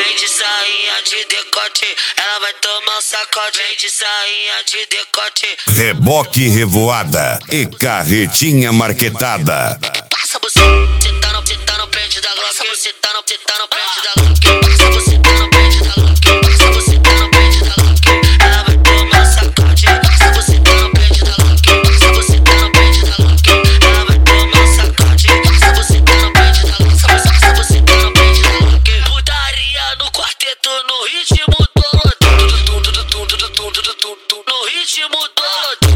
Vem de sainha de decote, ela vai tomar um sacode. Vem de sainha de decote. Reboque revoada e carretinha marquetada. Passa você tá no pente da Glock. Você tá no pente da Glock. Passa você tá no pente da Glock. Passa você tá no pente da Glock. Ela vai tomar um sacode. Passa você tá no pente da Glock. Passa você tá no pente da Glock. Ela vai tomar um sacode. Passa você tá no pente da Glock. Passa você tá no pente da Glock. Putaria no quarteto, no ritmo todo. No ritmo todo.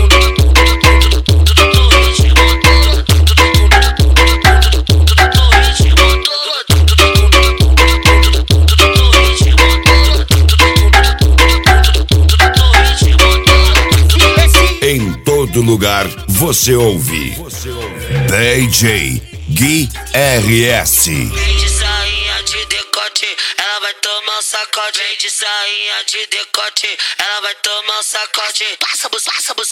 Em todo lugar você ouve DJ Gui RS. Vem de sainha de decote, ela vai tomar um sacode. Vem de sainha de decote, ela vai tomar um sacode. Passa você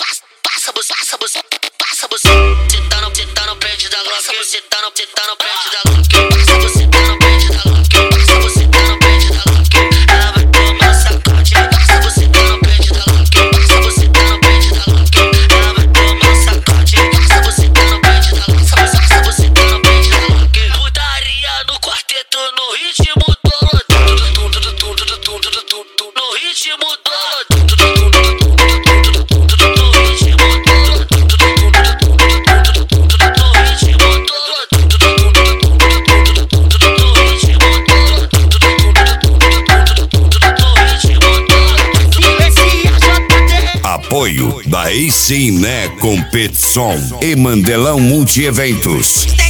tá no pente da Glock. Você tá no pente da Glock. Passa você tá no pente da Glock. Passa você tá no pente da Glock. Ela vai tomar um sacode. Passa você tá no pente da Glock. Passa você tá no pente da Glock. Ela vai tomar um sacode. Passa você tá no pente da Glock. Passa você tá no pente da Glock. Putaria no quarteto, no ritmo todo. No ritmo todo. Apoio da AC Né Competição e Mandelão Multieventos.